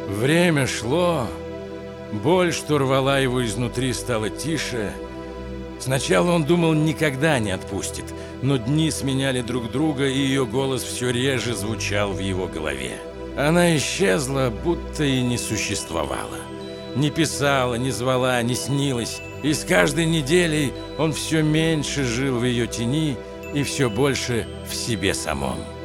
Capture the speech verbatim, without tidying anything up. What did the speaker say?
Время шло, боль, что рвала его изнутри, стала тише. Сначала он думал, никогда не отпустит, но дни сменяли друг друга, и ее голос все реже звучал в его голове. Она исчезла, будто и не существовала. Не писала, не звала, не снилась, и с каждой неделей он все меньше жил в ее тени и все больше в себе самом.